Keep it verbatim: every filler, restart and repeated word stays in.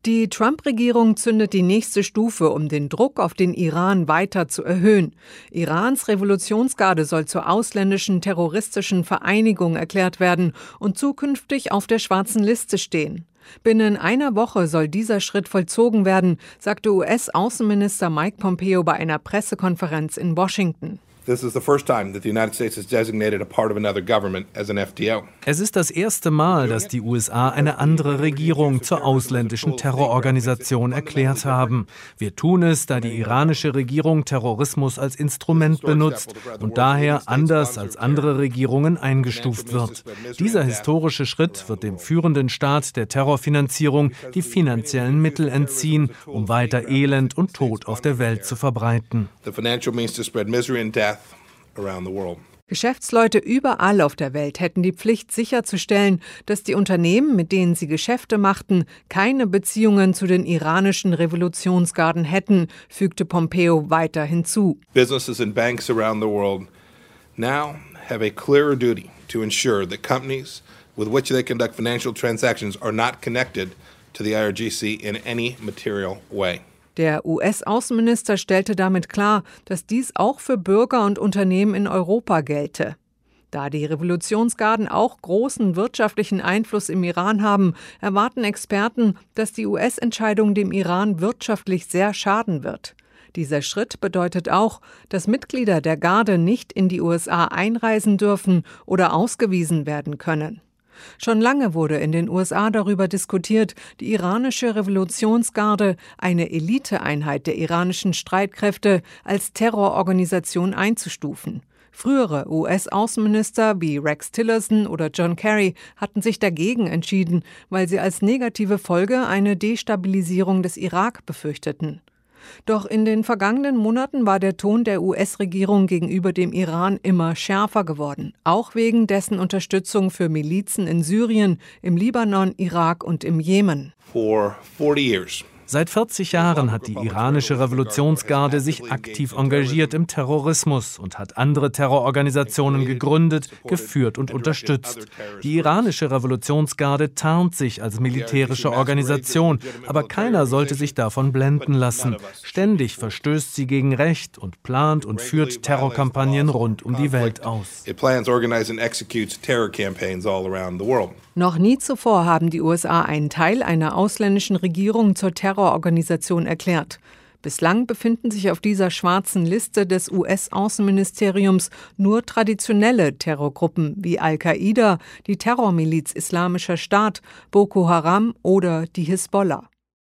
Die Trump-Regierung zündet die nächste Stufe, um den Druck auf den Iran weiter zu erhöhen. Irans Revolutionsgarde soll zur ausländischen terroristischen Vereinigung erklärt werden und zukünftig auf der schwarzen Liste stehen. Binnen einer Woche soll dieser Schritt vollzogen werden, sagte U S-Außenminister Mike Pompeo bei einer Pressekonferenz in Washington. This is the first time that the United States has designated a part of another government as an F T O. Es ist das erste Mal, dass die U S A eine andere Regierung zur ausländischen Terrororganisation erklärt haben. Wir tun es, da die iranische Regierung Terrorismus als Instrument benutzt und daher anders als andere Regierungen eingestuft wird. Dieser historische Schritt wird dem führenden Staat der Terrorfinanzierung die finanziellen Mittel entziehen, um weiter Elend und Tod auf der Welt zu verbreiten. The financial means to spread misery and death around the world. Geschäftsleute überall auf der Welt hätten die Pflicht sicherzustellen, dass die Unternehmen, mit denen sie Geschäfte machten, keine Beziehungen zu den iranischen Revolutionsgarden hätten, fügte Pompeo weiter hinzu. Businesses and banks around the world now have a clearer duty to ensure that companies with which they conduct financial transactions are not connected to the I R G C in any material way. Der U S-Außenminister stellte damit klar, dass dies auch für Bürger und Unternehmen in Europa gelte. Da die Revolutionsgarden auch großen wirtschaftlichen Einfluss im Iran haben, erwarten Experten, dass die U S-Entscheidung dem Iran wirtschaftlich sehr schaden wird. Dieser Schritt bedeutet auch, dass Mitglieder der Garde nicht in die U S A einreisen dürfen oder ausgewiesen werden können. Schon lange wurde in den U S A darüber diskutiert, die iranische Revolutionsgarde, eine Eliteeinheit der iranischen Streitkräfte, als Terrororganisation einzustufen. Frühere U S-Außenminister wie Rex Tillerson oder John Kerry hatten sich dagegen entschieden, weil sie als negative Folge eine Destabilisierung des Irak befürchteten. Doch in den vergangenen Monaten war der Ton der U S-Regierung gegenüber dem Iran immer schärfer geworden, auch wegen dessen Unterstützung für Milizen in Syrien, im Libanon, Irak und im Jemen. For forty years. Seit vierzig Jahren hat die iranische Revolutionsgarde sich aktiv engagiert im Terrorismus und hat andere Terrororganisationen gegründet, geführt und unterstützt. Die iranische Revolutionsgarde tarnt sich als militärische Organisation, aber keiner sollte sich davon blenden lassen. Ständig verstößt sie gegen Recht und plant und führt Terrorkampagnen rund um die Welt aus. It plans, organizes and executes terror campaigns all around the world. Noch nie zuvor haben die U S A einen Teil einer ausländischen Regierung zur Terrororganisation erklärt. Bislang befinden sich auf dieser schwarzen Liste des U S-Außenministeriums nur traditionelle Terrorgruppen wie Al-Qaida, die Terrormiliz Islamischer Staat, Boko Haram oder die Hisbollah.